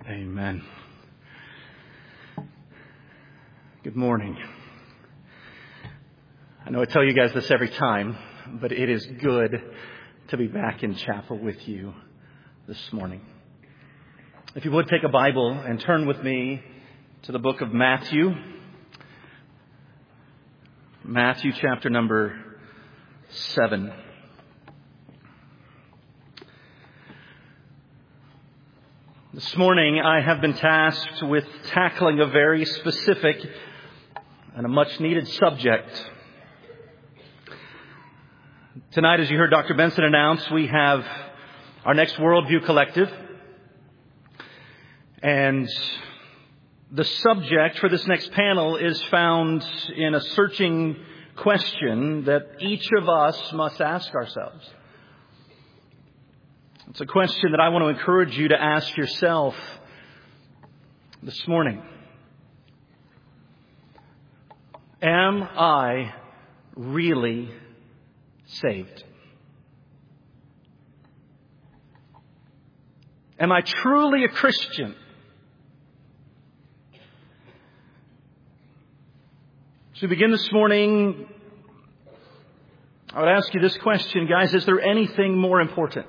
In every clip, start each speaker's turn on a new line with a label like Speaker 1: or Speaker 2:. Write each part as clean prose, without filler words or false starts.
Speaker 1: Amen. Good morning. I know I tell you guys this every time, but it is good to be back in chapel with you this morning. If you would take a Bible and turn with me to the book of Matthew. Matthew chapter number 7. This morning I have been tasked with tackling a very specific and a much needed subject. Tonight, as you heard Dr. Benson announce, we have our next Worldview Collective. And the subject for this next panel is found in a searching question that each of us must ask ourselves. It's a question that I want to encourage you to ask yourself this morning. Am I really saved? Am I truly a Christian? As we begin this morning, I would ask you this question, guys. Is there anything more important?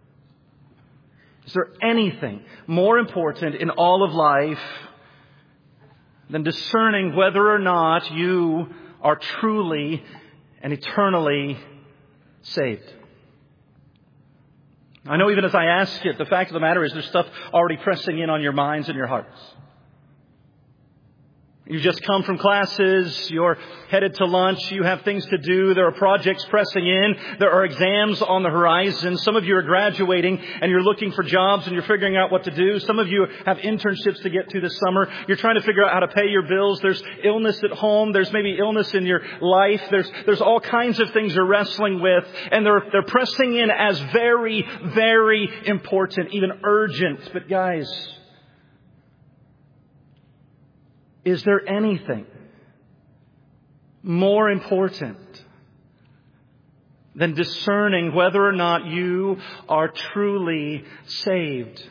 Speaker 1: Is there anything more important in all of life than discerning whether or not you are truly and eternally saved? I know even as I ask it, the fact of the matter is there's stuff already pressing in on your minds and your hearts. You've just come from classes, you're headed to lunch, you have things to do, there are projects pressing in, there are exams on the horizon. Some of you are graduating and you're looking for jobs and you're figuring out what to do. Some of you have internships to get to this summer. You're trying to figure out how to pay your bills. There's illness at home. There's maybe illness in your life. There's all kinds of things you're wrestling with, and they're pressing in as very, very important, even urgent. But guys, is there anything more important than discerning whether or not you are truly saved?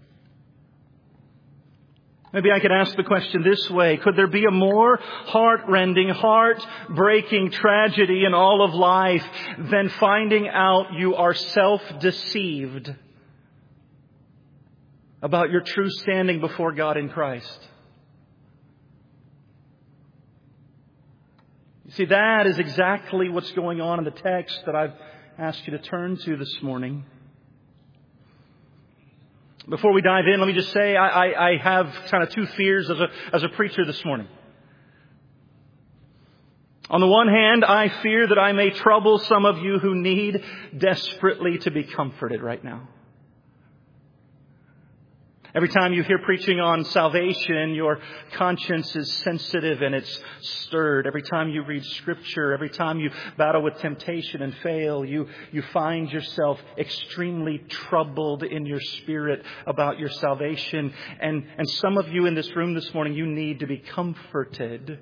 Speaker 1: Maybe I could ask the question this way. Could there be a more heart-rending, heart-breaking tragedy in all of life than finding out you are self-deceived about your true standing before God in Christ? See, that is exactly what's going on in the text that I've asked you to turn to this morning. Before we dive in, let me just say I have kind of two fears as a preacher this morning. On the one hand, I fear that I may trouble some of you who need desperately to be comforted right now. Every time you hear preaching on salvation, your conscience is sensitive and it's stirred. Every time you read Scripture, every time you battle with temptation and fail, you find yourself extremely troubled in your spirit about your salvation. And some of you in this room this morning, you need to be comforted.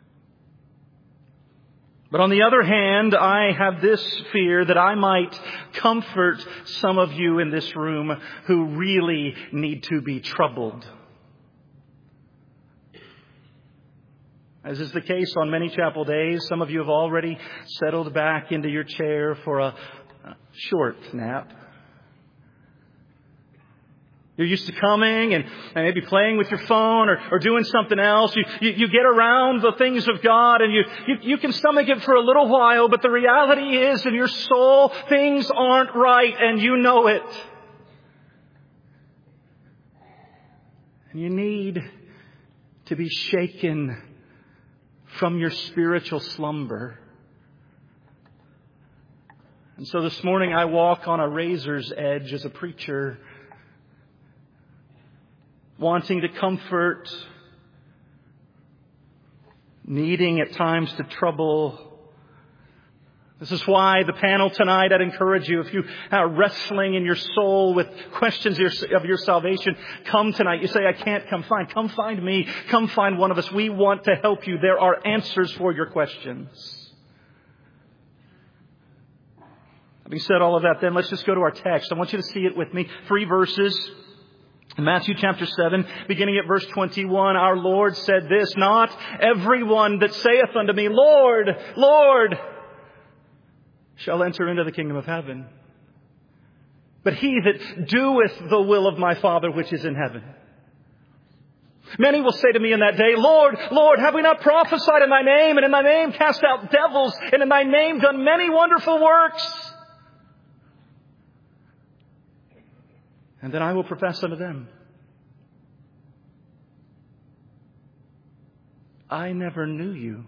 Speaker 1: But on the other hand, I have this fear that I might comfort some of you in this room who really need to be troubled. As is the case on many chapel days, some of you have already settled back into your chair for a short nap. You're used to coming and maybe playing with your phone or doing something else. You get around the things of God and you can stomach it for a little while, but the reality is in your soul, things aren't right and you know it. And you need to be shaken from your spiritual slumber. And so this morning I walk on a razor's edge as a preacher, wanting to comfort, needing at times to trouble. This is why the panel tonight, I'd encourage you, if you are wrestling in your soul with questions of your salvation, come tonight. You say, I can't come. Fine. Come find me. Come find one of us. We want to help you. There are answers for your questions. Having said all of that, then let's just go to our text. I want you to see it with me. 3 verses. In Matthew chapter 7, beginning at verse 21, our Lord said this, "Not everyone that saith unto me, Lord, Lord, shall enter into the kingdom of heaven, but he that doeth the will of my Father which is in heaven. Many will say to me in that day, Lord, Lord, have we not prophesied in thy name, and in thy name cast out devils, and in thy name done many wonderful works? And then I will profess unto them, I never knew you.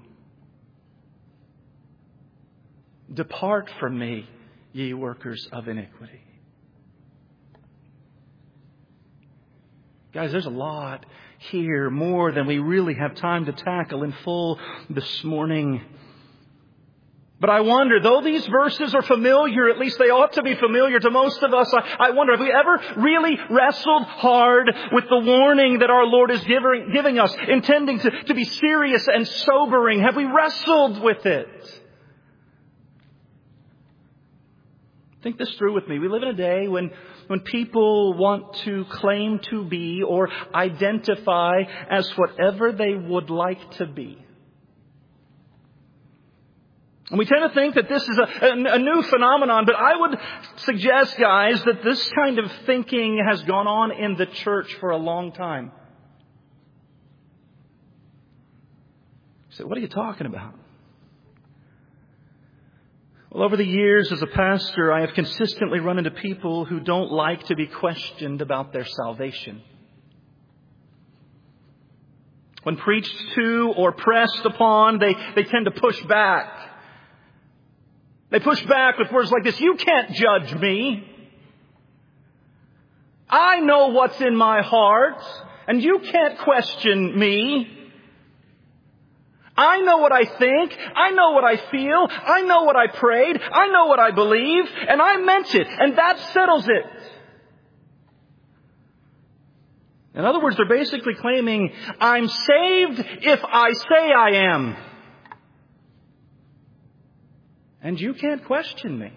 Speaker 1: Depart from me, ye workers of iniquity." Guys, there's a lot here, more than we really have time to tackle in full this morning. But I wonder, though these verses are familiar, at least they ought to be familiar to most of us, I wonder, have we ever really wrestled hard with the warning that our Lord is giving us, intending to be serious and sobering? Have we wrestled with it? Think this through with me. We live in a day when people want to claim to be or identify as whatever they would like to be. And we tend to think that this is a new phenomenon, but I would suggest, guys, that this kind of thinking has gone on in the church for a long time. So what are you talking about? Well, over the years as a pastor, I have consistently run into people who don't like to be questioned about their salvation. When preached to or pressed upon, they tend to push back. They push back with words like this, "You can't judge me. I know what's in my heart, and you can't question me. I know what I think. I know what I feel. I know what I prayed. I know what I believe. And I meant it. And that settles it." In other words, they're basically claiming, I'm saved if I say I am. And you can't question me.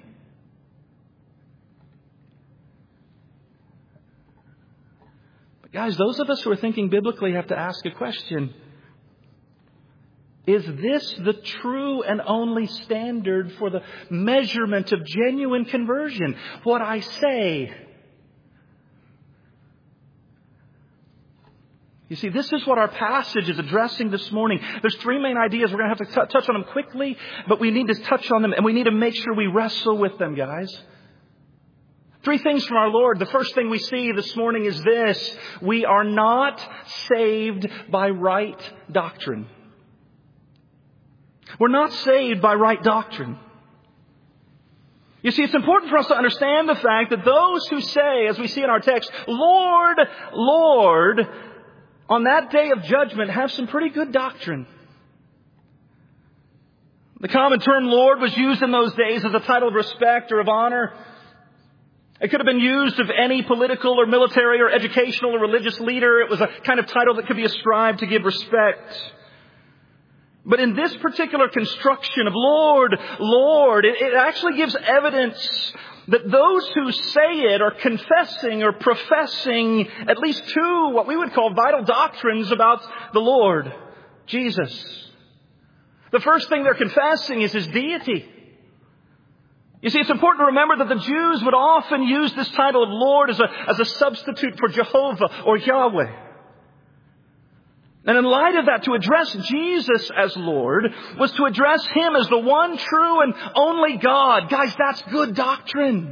Speaker 1: But guys, those of us who are thinking biblically have to ask a question. Is this the true and only standard for the measurement of genuine conversion? What I say. You see, this is what our passage is addressing this morning. There's three main ideas. We're going to have to touch on them quickly, but we need to touch on them and we need to make sure we wrestle with them, guys. Three things from our Lord. The first thing we see this morning is this. We are not saved by right doctrine. We're not saved by right doctrine. You see, it's important for us to understand the fact that those who say, as we see in our text, Lord, Lord, on that day of judgment have some pretty good doctrine. The common term Lord was used in those days as a title of respect or of honor. It could have been used of any political or military or educational or religious leader. It was a kind of title that could be ascribed to give respect. But in this particular construction of Lord, Lord, it actually gives evidence that those who say it are confessing or professing at least two, what we would call vital doctrines about the Lord, Jesus. The first thing they're confessing is His deity. You see, it's important to remember that the Jews would often use this title of Lord as a substitute for Jehovah or Yahweh. And in light of that, to address Jesus as Lord was to address Him as the one true and only God. Guys, that's good doctrine.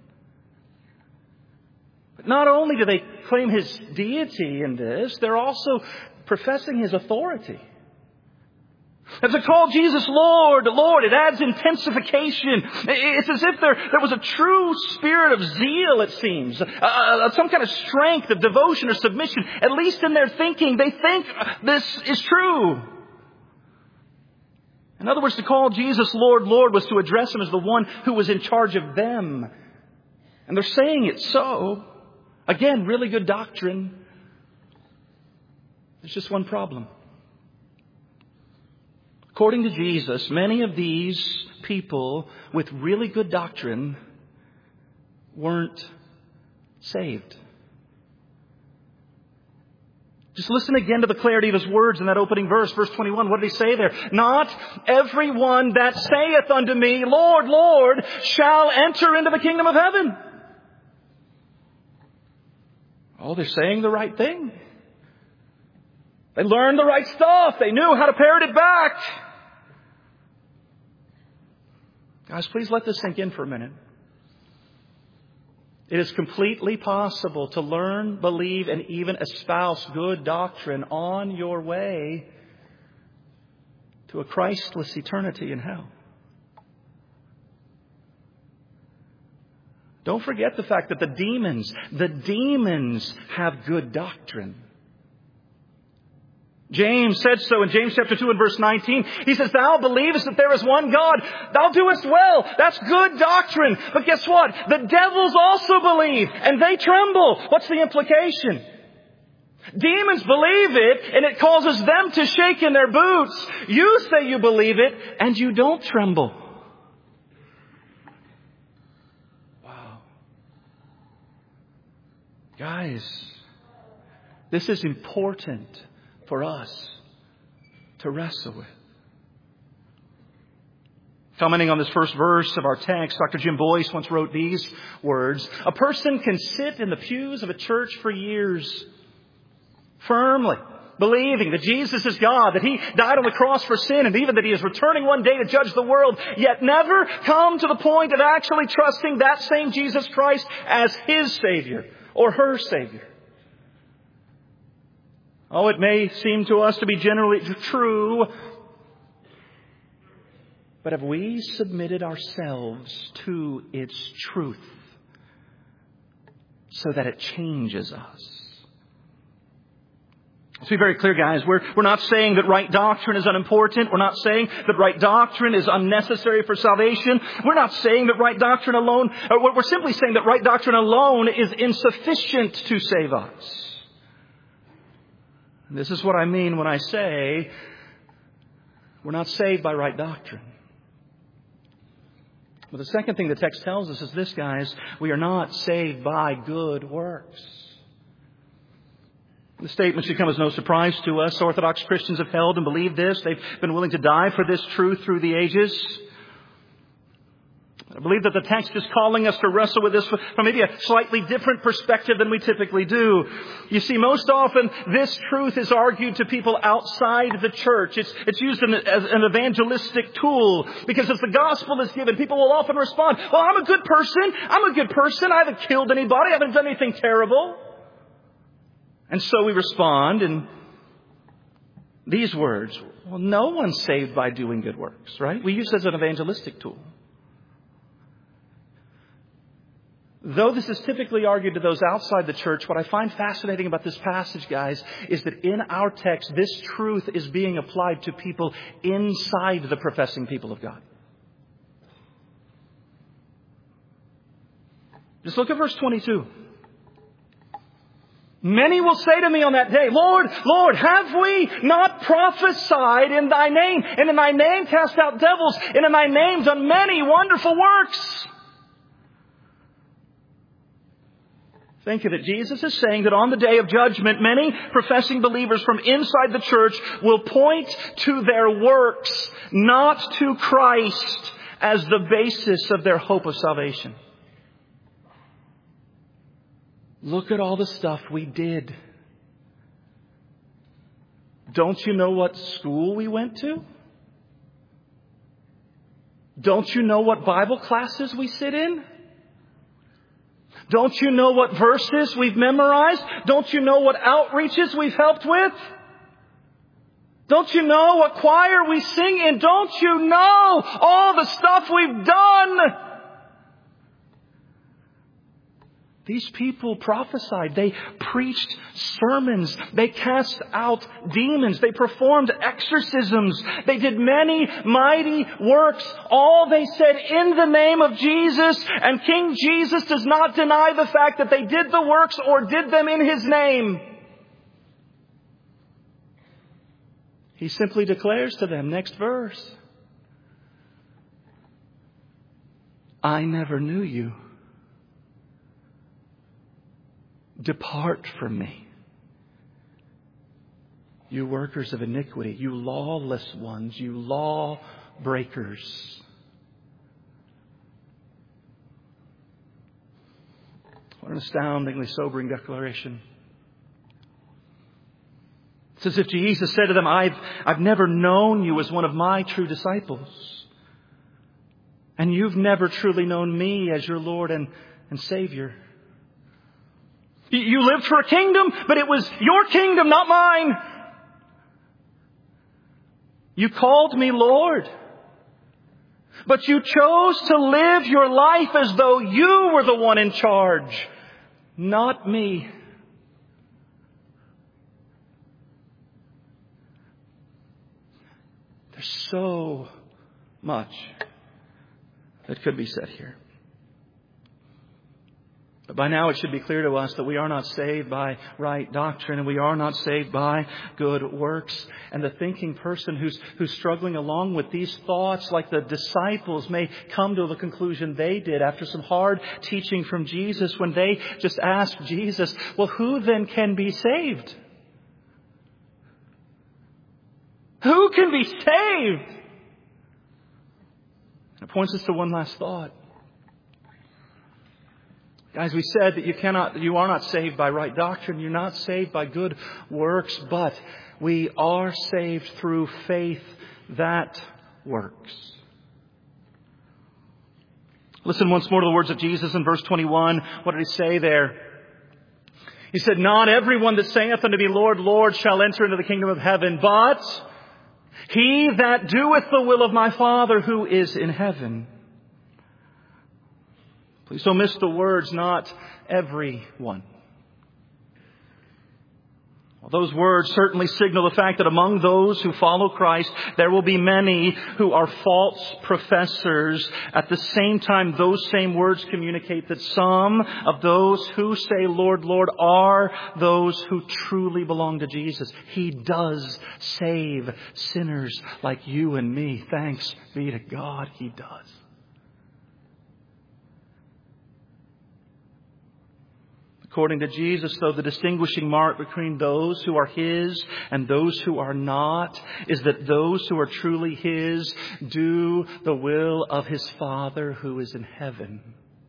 Speaker 1: But not only do they claim His deity in this, they're also professing His authority. And to call Jesus Lord, Lord, it adds intensification. It's as if there was a true spirit of zeal, it seems. Some kind of strength of devotion or submission. At least in their thinking, they think this is true. In other words, to call Jesus Lord, Lord was to address Him as the one who was in charge of them. And they're saying it so. Again, really good doctrine. There's just one problem. According to Jesus, many of these people with really good doctrine weren't saved. Just listen again to the clarity of his words in that opening verse, verse 21. What did he say there? Not everyone that saith unto me, Lord, Lord, shall enter into the kingdom of heaven. Oh, they're saying the right thing. They learned the right stuff. They knew how to parrot it back. Guys, please let this sink in for a minute. It is completely possible to learn, believe, and even espouse good doctrine on your way to a Christless eternity in hell. Don't forget the fact that the demons have good doctrine. James said so in James chapter 2 and verse 19. He says, thou believest that there is one God. Thou doest well. That's good doctrine. But guess what? The devils also believe and they tremble. What's the implication? Demons believe it and it causes them to shake in their boots. You say you believe it and you don't tremble. Wow. Guys, this is important for us to wrestle with. Commenting on this first verse of our text, Dr. Jim Boyce once wrote these words: a person can sit in the pews of a church for years, firmly believing that Jesus is God, that He died on the cross for sin, and even that He is returning one day to judge the world, yet never come to the point of actually trusting that same Jesus Christ as His Savior or her Savior. Oh, it may seem to us to be generally true, but have we submitted ourselves to its truth so that it changes us? Let's be very clear, guys. We're not saying that right doctrine is unimportant. We're not saying that right doctrine is unnecessary for salvation. We're not saying that right doctrine alone, we're simply saying that right doctrine alone is insufficient to save us. This is what I mean when I say we're not saved by right doctrine. But the second thing the text tells us is this, guys. We are not saved by good works. The statement should come as no surprise to us. Orthodox Christians have held and believed this. They've been willing to die for this truth through the ages. I believe that the text is calling us to wrestle with this from maybe a slightly different perspective than we typically do. You see, most often this truth is argued to people outside the church. It's used as an evangelistic tool because as the gospel is given, people will often respond, well, I'm a good person. I haven't killed anybody. I haven't done anything terrible. And so we respond in these words. Well, no one's saved by doing good works, right? We use it as an evangelistic tool. Though this is typically argued to those outside the church, what I find fascinating about this passage, guys, is that in our text, this truth is being applied to people inside the professing people of God. Just look at verse 22. Many will say to me on that day, Lord, Lord, have we not prophesied in Thy name, and in Thy name cast out devils, and in Thy name done many wonderful works? Think of it. Jesus is saying that on the day of judgment, many professing believers from inside the church will point to their works, not to Christ, as the basis of their hope of salvation. Look at all the stuff we did. Don't you know what school we went to? Don't you know what Bible classes we sit in? Don't you know what verses we've memorized? Don't you know what outreaches we've helped with? Don't you know what choir we sing in? Don't you know all the stuff we've done? These people prophesied. They preached sermons. They cast out demons. They performed exorcisms. They did many mighty works. All they said in the name of Jesus. And King Jesus does not deny the fact that they did the works or did them in His name. He simply declares to them, next verse, I never knew you. Depart from me, You workers of iniquity, you lawless ones, you law breakers. What an astoundingly sobering declaration. It's as if Jesus said to them, I've never known you as one of my true disciples. And you've never truly known me as your Lord and Savior. You lived for a kingdom, but it was your kingdom, not mine. You called me Lord, but you chose to live your life as though you were the one in charge, not me. There's so much that could be said here. But by now it should be clear to us that we are not saved by right doctrine, and we are not saved by good works. And the thinking person who's struggling along with these thoughts, like the disciples, may come to the conclusion they did after some hard teaching from Jesus when they just asked Jesus, well, who then can be saved? Who can be saved? And it points us to one last thought. Guys, we said that you are not saved by right doctrine. You're not saved by good works, but we are saved through faith that works. Listen once more to the words of Jesus in verse 21. What did He say there? He said, not everyone that saith unto me, Lord, Lord, shall enter into the kingdom of heaven, but he that doeth the will of my Father who is in heaven. Please don't miss the words, not everyone. Well, those words certainly signal the fact that among those who follow Christ, there will be many who are false professors. At the same time, those same words communicate that some of those who say, Lord, Lord, are those who truly belong to Jesus. He does save sinners like you and me. Thanks be to God, He does. According to Jesus, though, the distinguishing mark between those who are His and those who are not is that those who are truly His do the will of His Father who is in heaven.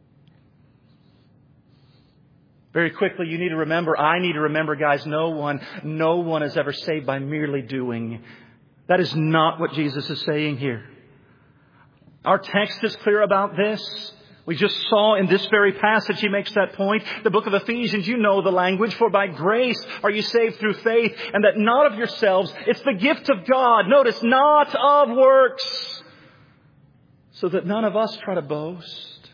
Speaker 1: Very quickly, you need to remember, I need to remember, guys, no one is ever saved by merely doing. That is not what Jesus is saying here. Our text is clear about this. We just saw in this very passage, He makes that point. The book of Ephesians, you know the language. For by grace are you saved through faith, and that not of yourselves. It's the gift of God. Notice, not of works. So that none of us try to boast.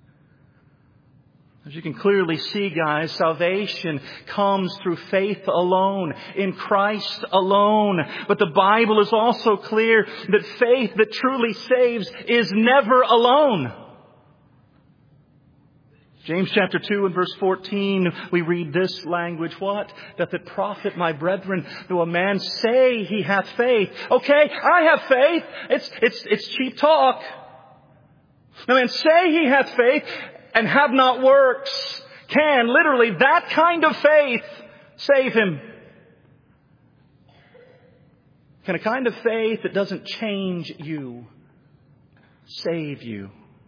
Speaker 1: As you can clearly see, guys, salvation comes through faith alone, in Christ alone. But the Bible is also clear that faith that truly saves is never alone. James chapter 2 and verse 14, we read this language. What? Doth it profit, my brethren, though a man say he hath faith? Okay, I have faith. It's cheap talk. A man say he hath faith and have not works. Can literally that kind of faith save him? Can a kind of faith that doesn't change you save you?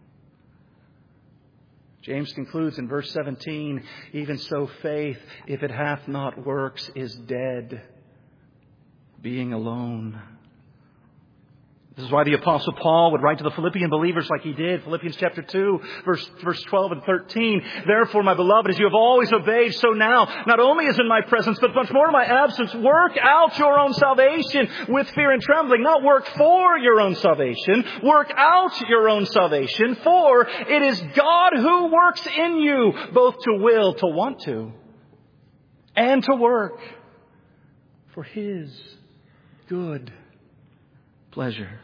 Speaker 1: James concludes in verse 17, even so faith, if it hath not works, is dead, being alone. This is why the Apostle Paul would write to the Philippian believers like he did. Philippians chapter 2, verse 12 and 13. Therefore, my beloved, as you have always obeyed, so now, not only as in my presence, but much more in my absence, work out your own salvation with fear and trembling. Not work for your own salvation. Work out your own salvation. For it is God who works in you, both to will, to want to, and to work for His good pleasure.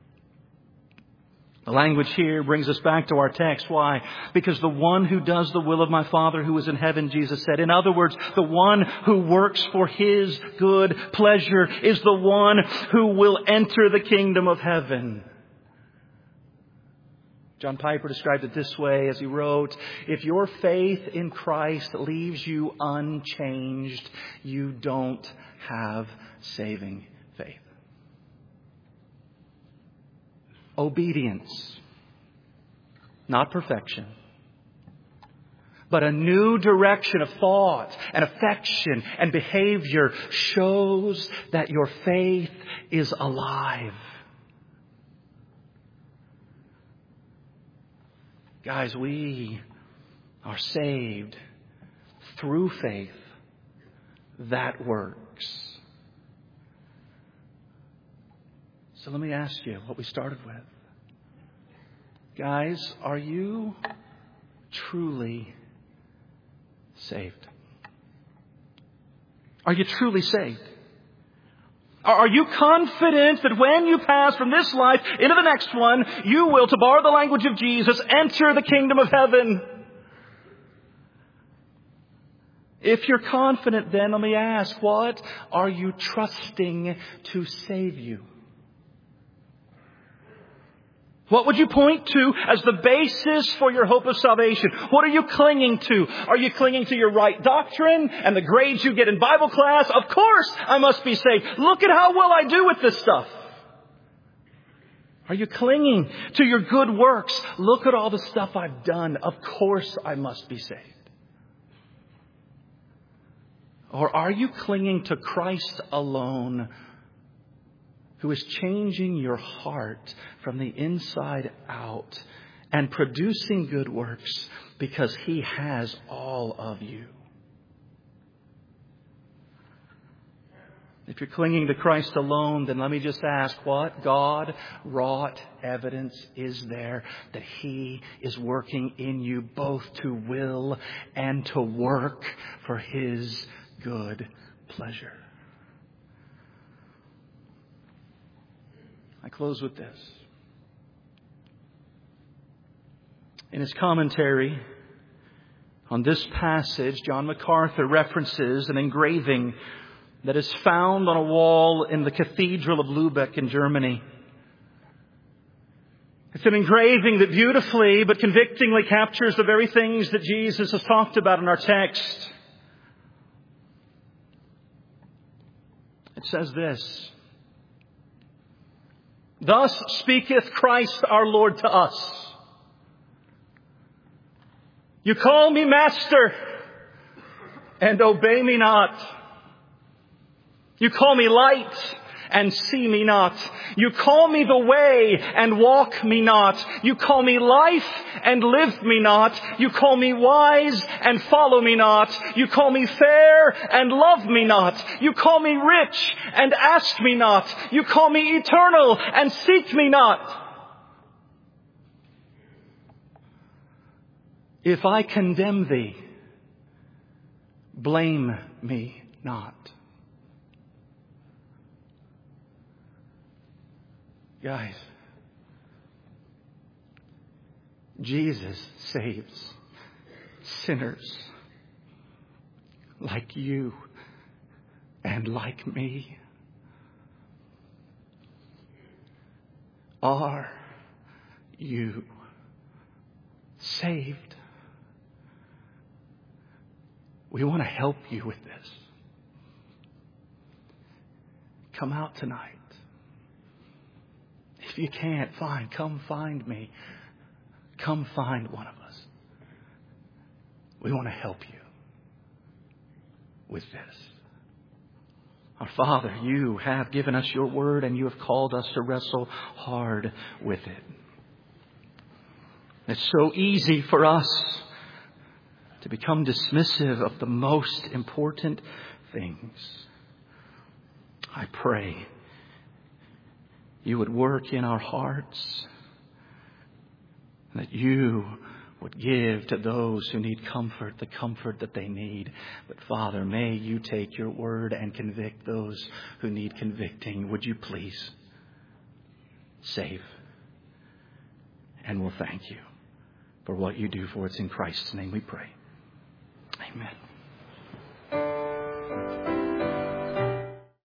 Speaker 1: The language here brings us back to our text. Why? Because the one who does the will of my Father who is in heaven, Jesus said. In other words, the one who works for His good pleasure is the one who will enter the kingdom of heaven. John Piper described it this way as he wrote, "If your faith in Christ leaves you unchanged, you don't have saving faith." Obedience, not perfection, but a new direction of thought and affection and behavior shows that your faith is alive. Guys, we are saved through faith that works. So let me ask you what we started with. Guys, are you truly saved? Are you truly saved? Are you confident that when you pass from this life into the next one, you will, to borrow the language of Jesus, enter the kingdom of heaven? If you're confident, then let me ask, what are you trusting to save you? What would you point to as the basis for your hope of salvation? What are you clinging to? Are you clinging to your right doctrine and the grades you get in Bible class? Of course I must be saved. Look at how well I do with this stuff. Are you clinging to your good works? Look at all the stuff I've done. Of course I must be saved. Or are you clinging to Christ alone, who is changing your heart from the inside out and producing good works because He has all of you? If you're clinging to Christ alone, then let me just ask, what God-wrought evidence is there that He is working in you both to will and to work for His good pleasure? I close with this. In his commentary on this passage, John MacArthur references an engraving that is found on a wall in the Cathedral of Lübeck in Germany. It's an engraving that beautifully but convictingly captures the very things that Jesus has talked about in our text. It says this: "Thus speaketh Christ our Lord to us. You call me Master, and obey me not. You call me light, and see me not. You call me the way, and walk me not. You call me life, and live me not. You call me wise, and follow me not. You call me fair, and love me not. You call me rich, and ask me not. You call me eternal, and seek me not. If I condemn thee, blame me not." Guys, Jesus saves sinners like you and like me. Are you saved? We want to help you with this. Come out tonight. If you can't, fine, come find me. Come find one of us. We want to help you with this. Our Father, you have given us your word and you have called us to wrestle hard with it. It's so easy for us to become dismissive of the most important things. I pray you would work in our hearts, that you would give to those who need comfort the comfort that they need. But Father, may you take your word and convict those who need convicting. Would you please save? And we'll thank you for what you do for us. In Christ's name we pray. Amen.